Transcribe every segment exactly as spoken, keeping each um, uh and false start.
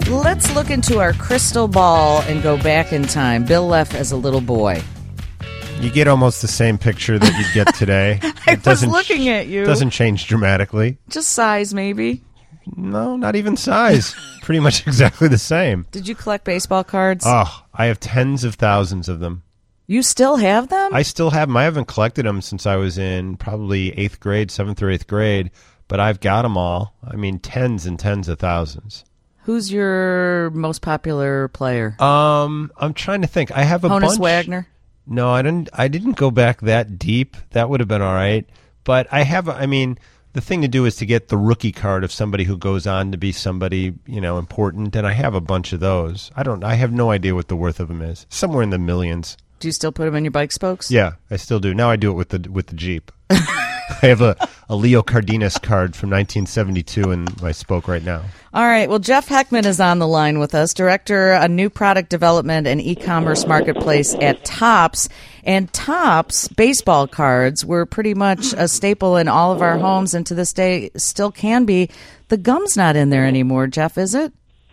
Let's look into our crystal ball and go back in time. Bill left as a little boy. You get almost the same picture that you'd get today. I It doesn't was looking ch- at you. Doesn't change dramatically. Just size, maybe. No, not even size. Pretty much exactly the same. Did you collect baseball cards? Oh, I have tens of thousands of them. You still have them? I still have them. I haven't collected them since I was in probably eighth grade, seventh or eighth grade, but I've got them all. I mean, tens and tens of thousands. Who's your most popular player? Um, I'm trying to think. I have a Honus bunch. Wagner? No, I didn't. I didn't go back that deep. That would have been all right. But I have. I mean, the thing to do is to get the rookie card of somebody who goes on to be somebody, you know, important. And I have a bunch of those. I don't. I have no idea what the worth of them is. Somewhere in the millions. Do you still put them in your bike spokes? Yeah, I still do. Now I do it with the with the Jeep. I have a, a Leo Cardenas card from nineteen seventy-two in my spoke right now. All right. Well, Jeff Heckman is on the line with us, director of new product development and e-commerce marketplace at Topps. And Topps baseball cards were pretty much a staple in all of our homes, and to this day still can be. The gum's not in there anymore, Jeff, is it?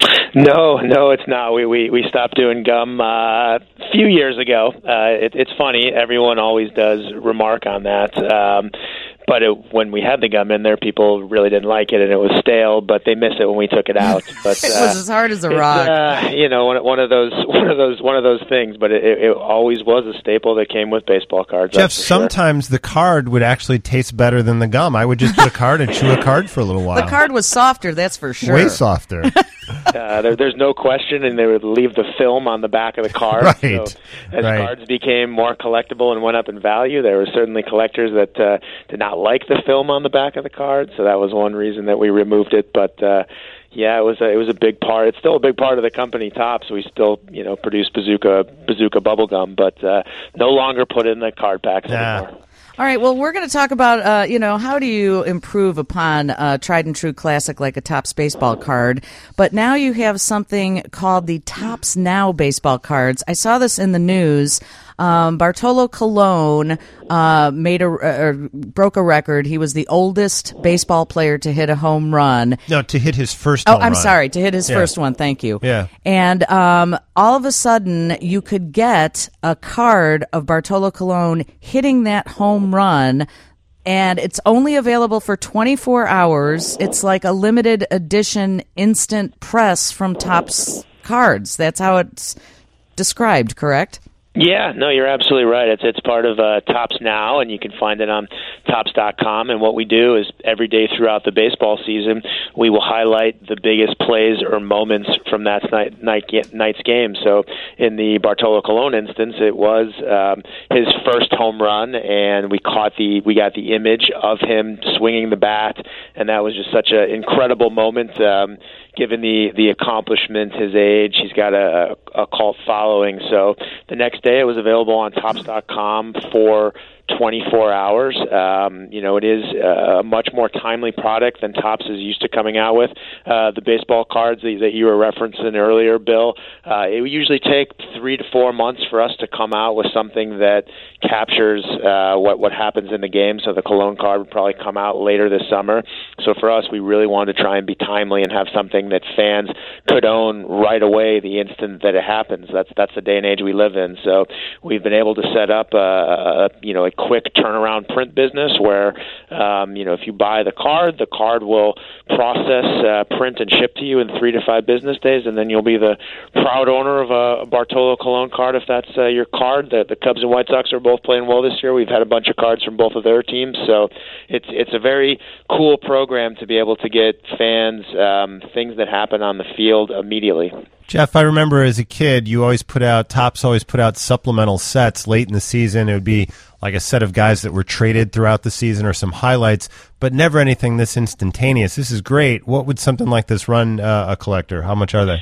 No, no, it's not. We we, we stopped doing gum uh, a few years ago. Uh, it, it's funny. Everyone always does remark on that. Um, but it, when we had the gum in there, people really didn't like it, and it was stale. But they miss it when we took it out. But It uh, was as hard as a rock. Uh, you know, one, one of those, one of those, one of those things. But it, it always was a staple that came with baseball cards. Jeff, that's for sure. sometimes the card would actually taste better than the gum. I would just put a card and chew a card for a little while. The card was softer, that's for sure. Way softer. Uh, there, there's no question, and they would leave the film on the back of the card. Right. So as Right. cards became more collectible and went up in value, there were certainly collectors that uh, did not like the film on the back of the card. So that was one reason that we removed it. But uh, yeah, it was a, it was a big part. It's still a big part of the company, Topps. We still you know produce Bazooka Bazooka bubblegum, but uh, no longer put in the card packs Nah. anymore. All right, well, we're going to talk about, uh, you know, how do you improve upon a tried and true classic like a Topps baseball card? But now you have something called the Topps Now baseball cards. I saw this in the news. Um, Bartolo Colon uh, made a uh, broke a record. He was the oldest baseball player to hit a home run. No, to hit his first Oh, home I'm run. sorry, to hit his Yeah. first one. Thank you. Yeah. And um, all of a sudden, you could get a card of Bartolo Colon hitting that home run, and it's only available for twenty-four hours. It's like a limited edition instant press from Topps Cards. That's how it's described, correct? Yeah, no, you're absolutely right. It's it's part of uh, Topps Now, and you can find it on Topps dot com. And what we do is every day throughout the baseball season, we will highlight the biggest plays or moments from that night, night night's game. So in the Bartolo Colon instance, it was um, his first home run, and we caught the we got the image of him swinging the bat, and that was just such an incredible moment. Um, Given the, the accomplishment, his age, he's got a, a cult following. So the next day it was available on Topps dot com for twenty-four hours. Um, you know, it is a much more timely product than Topps is used to coming out with. Uh, the baseball cards that, that you were referencing earlier, Bill, uh, it would usually take three to four months for us to come out with something that captures uh, what, what happens in the game. So the Cologne card would probably come out later this summer. So for us, we really wanted to try and be timely and have something that fans could own right away the instant that it happens. That's that's the day and age we live in. So we've been able to set up a, a you know a quick turnaround print business where um, you know if you buy the card, the card will process, uh, print, and ship to you in three to five business days, and then you'll be the proud owner of a Bartolo Colon card if that's uh, your card. The, the Cubs and White Sox are both playing well this year. We've had a bunch of cards from both of their teams, so it's it's a very cool program to be able to get fans um, things that happen on the field immediately. Jeff, I remember as a kid, you always put out, Topps always put out supplemental sets late in the season. It would be like a set of guys that were traded throughout the season or some highlights, but never anything this instantaneous. This is great. What would something like this run uh, a collector? How much are they?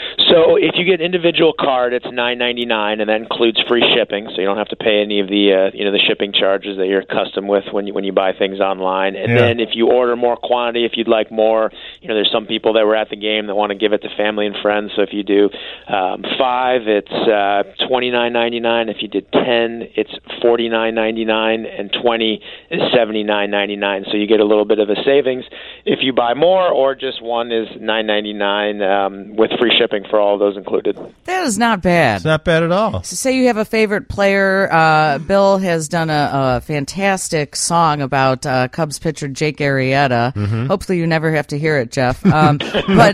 So if you get individual card, it's nine ninety-nine, and that includes free shipping, so you don't have to pay any of the uh, you know the shipping charges that you're accustomed with when you when you buy things online. And Yeah. then if you order more quantity, if you'd like more you know, there's some people that were at the game that want to give it to family and friends. So if you do um, five, it's uh, twenty-nine ninety-nine. If you did ten, it's forty-nine ninety-nine, and twenty is seventy-nine ninety-nine. So you get a little bit of a savings if you buy more, or just one is nine ninety-nine um, with free shipping for all of those included. That is not bad. It's not bad at all. So say you have a favorite player. Uh, Bill has done a, a fantastic song about uh, Cubs pitcher Jake Arrieta. Mm-hmm. Hopefully you never have to hear it, Jeff. Um, but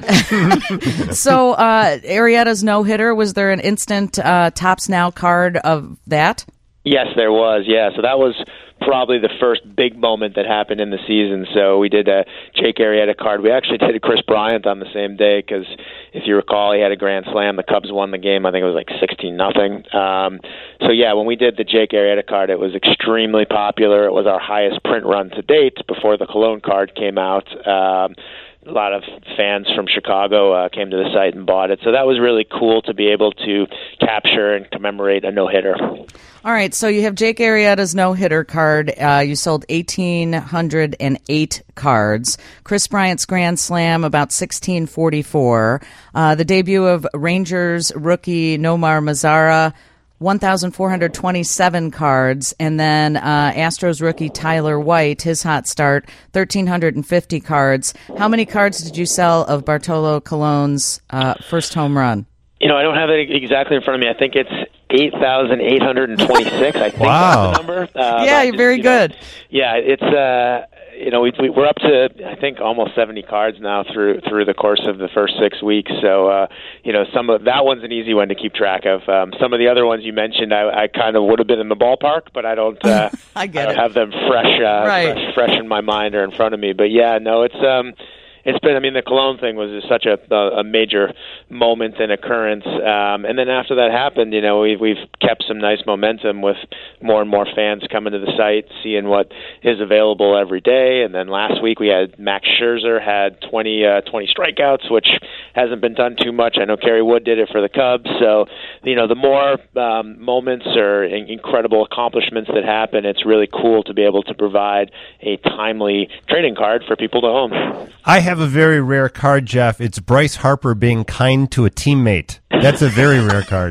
so uh, Arrieta's no-hitter, was there an instant uh, Tops Now card of that? Yes, there was. Yeah, so that was probably the first big moment that happened in the season. So we did a Jake Arrieta card. We actually did a Chris Bryant on the same day because, if you recall, he had a grand slam. The Cubs won the game. I think it was like sixteen nothing. Um, so, yeah, when we did the Jake Arrieta card, it was extremely popular. It was our highest print run to date before the Cologne card came out. Um, a lot of fans from Chicago uh, came to the site and bought it. So that was really cool to be able to capture and commemorate a no-hitter. All right, so you have Jake Arrieta's no-hitter card. Uh, you sold one thousand eight hundred eight cards. Chris Bryant's Grand Slam, about sixteen forty-four. Uh, the debut of Rangers rookie Nomar Mazara, one thousand four hundred twenty-seven cards. And then uh, Astros rookie Tyler White, his hot start, one thousand three hundred fifty cards. How many cards did you sell of Bartolo Colon's uh, first home run? You know, I don't have it exactly in front of me. I think it's eight thousand eight hundred twenty-six. I think wow. that's the number. Uh, yeah, you're just, very you good. Know, yeah, it's, uh, you know, we, we, we're up to, I think, almost seventy cards now through through the course of the first six weeks. So, uh, you know, some of that one's an easy one to keep track of. Um, some of the other ones you mentioned, I, I kind of would have been in the ballpark, but I don't, uh, I get I don't it. have them fresh, uh, right. fresh, fresh in my mind or in front of me. But, yeah, no, it's... Um, It's been, I mean, the Cologne thing was just such a a major moment and occurrence. Um, and then after that happened, you know, we've, we've kept some nice momentum with more and more fans coming to the site, seeing what is available every day. And then last week we had Max Scherzer had twenty, uh, twenty strikeouts, which hasn't been done too much. I know Kerry Wood did it for the Cubs. So, you know, the more um, moments or in- incredible accomplishments that happen, it's really cool to be able to provide a timely trading card for people to own. I have a very rare card, Jeff. It's Bryce Harper being kind to a teammate. That's a very rare card.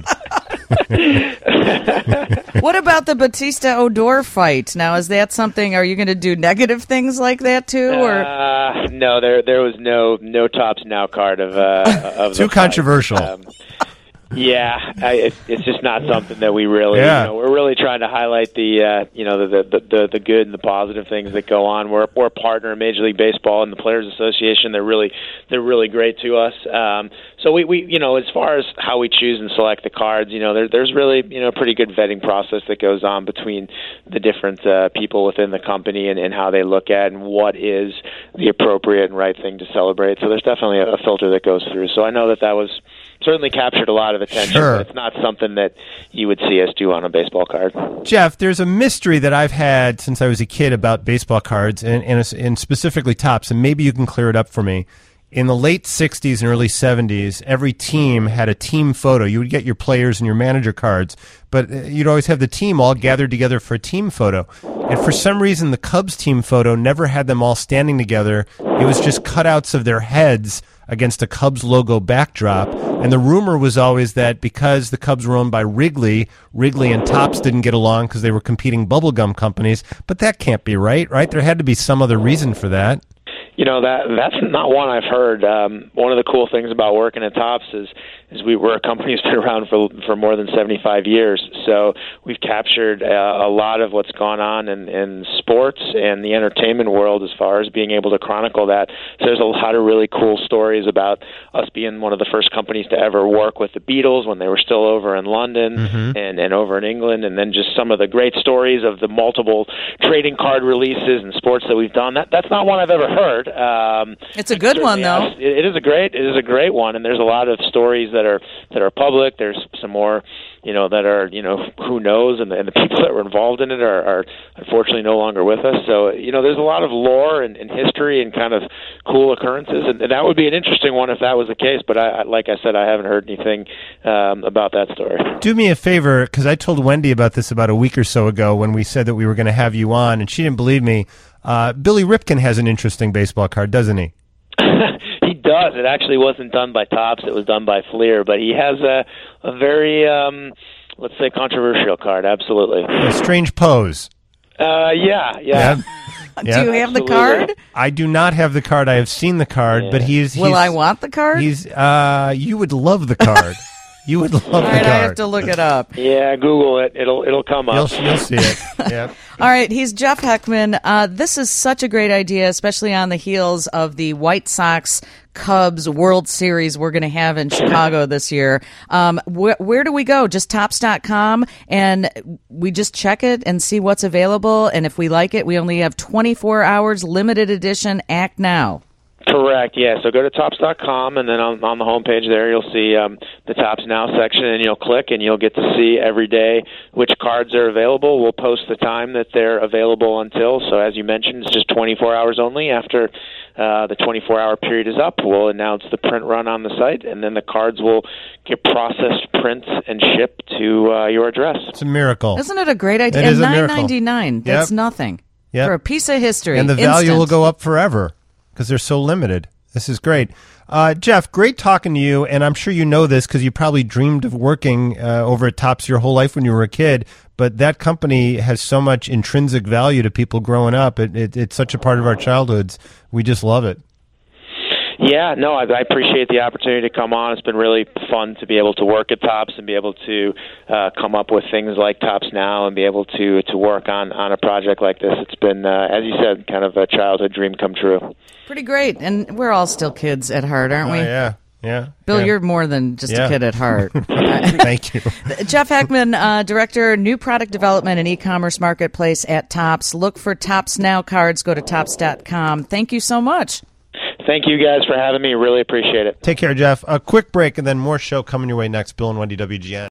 What about the Batista Odor fight? Now, is that something? Are you going to do negative things like that too? Or uh, no, there there was no no Tops Now card of uh, of too the controversial. Um, Yeah, I, it, it's just not something that we really. Yeah. You know, we're really trying to highlight the, uh, you know, the, the the the good and the positive things that go on. We're we're a partner in Major League Baseball and the Players Association. They're really they're really great to us. Um, so we, we you know, as far as how we choose and select the cards, you know, there, there's really you know a pretty good vetting process that goes on between the different uh, people within the company and, and how they look at and what is the appropriate and right thing to celebrate. So there's definitely a, a filter that goes through. So I know that that was certainly captured a lot of attention, sure. but it's not something that you would see us do on a baseball card. Jeff, there's a mystery that I've had since I was a kid about baseball cards, and, and, and specifically Tops, and maybe you can clear it up for me. In the late sixties and early seventies, every team had a team photo. You would get your players and your manager cards, but you'd always have the team all gathered together for a team photo. And for some reason, the Cubs team photo never had them all standing together. It was just cutouts of their heads against a Cubs logo backdrop. And the rumor was always that because the Cubs were owned by Wrigley, Wrigley and Topps didn't get along because they were competing bubblegum companies. But that can't be right, right? There had to be some other reason for that. You know, that that's not one I've heard. Um, one of the cool things about working at Topps is is we we're a company that's been around for for more than seventy-five years. So we've captured uh, a lot of what's gone on in, in sports and the entertainment world as far as being able to chronicle that. So there's a lot of really cool stories about us being one of the first companies to ever work with the Beatles when they were still over in London mm-hmm. and, and over in England, and then just some of the great stories of the multiple trading card releases and sports that we've done. That that's not one I've ever heard. Um, it's a good one, though. It, it is a great, it is a great one, and there's a lot of stories that are that are public. There's some more, you know, that are, you know, who knows, and the, and the people that were involved in it are, are unfortunately no longer with us. So, you know, there's a lot of lore and, and history and kind of cool occurrences, and, and that would be an interesting one if that was the case. But I, like I said, I haven't heard anything um, about that story. Do me a favor, because I told Wendy about this about a week or so ago when we said that we were going to have you on, and she didn't believe me. Uh, Billy Ripken has an interesting baseball card, doesn't he? He does. It actually wasn't done by Topps. It was done by Fleer. But he has a, a very, um, let's say, controversial card. Absolutely. A strange pose. Uh, yeah, yeah. Yeah. Do you have the Absolutely. card? I do not have the card. I have seen the card, Yeah. but he's, he's. Will I want the card? He's. Uh, you would love the card. You would love All the right, card. I have to look it up. Yeah, Google it. It'll it'll come up. You'll, you'll see it. Yeah. All right, he's Jeff Heckman. Uh, this is such a great idea, especially on the heels of the White Sox Cubs World Series we're going to have in Chicago this year. Um, wh- where do we go? Just Topps dot com, and we just check it and see what's available. And if we like it, we only have twenty-four hours, limited edition. Act now. Correct, yeah. So go to Topps dot com, and then on, on the homepage there, you'll see um, the Topps Now section, and you'll click, and you'll get to see every day which cards are available. We'll post the time that they're available until. So as you mentioned, it's just twenty-four hours only. After uh, the twenty-four hour period is up, we'll announce the print run on the site, and then the cards will get processed, print, and shipped to uh, your address. It's a miracle. Isn't it a great idea? It is a nine miracle. ninety-nine. That's Yep. nothing Yep. for a piece of history. And the value Instant. will go up forever because they're so limited. This is great. Uh, Jeff, great talking to you, and I'm sure you know this because you probably dreamed of working uh, over at Topps your whole life when you were a kid, but that company has so much intrinsic value to people growing up. It, it, it's such a part of our childhoods. We just love it. Yeah, no, I, I appreciate the opportunity to come on. It's been really fun to be able to work at Topps and be able to uh, come up with things like Topps Now and be able to to work on, on a project like this. It's been, uh, as you said, kind of a childhood dream come true. Pretty great. And we're all still kids at heart, aren't we? Oh, yeah, yeah. Bill, yeah. you're more than just Yeah. a kid at heart. Thank you. Jeff Heckman, uh, Director, New Product Development and E-Commerce Marketplace at Topps. Look for Topps Now cards. Go to Topps dot com. Thank you so much. Thank you guys for having me. Really appreciate it. Take care, Jeff. A quick break and then more show coming your way next. Bill and Wendy, W G N.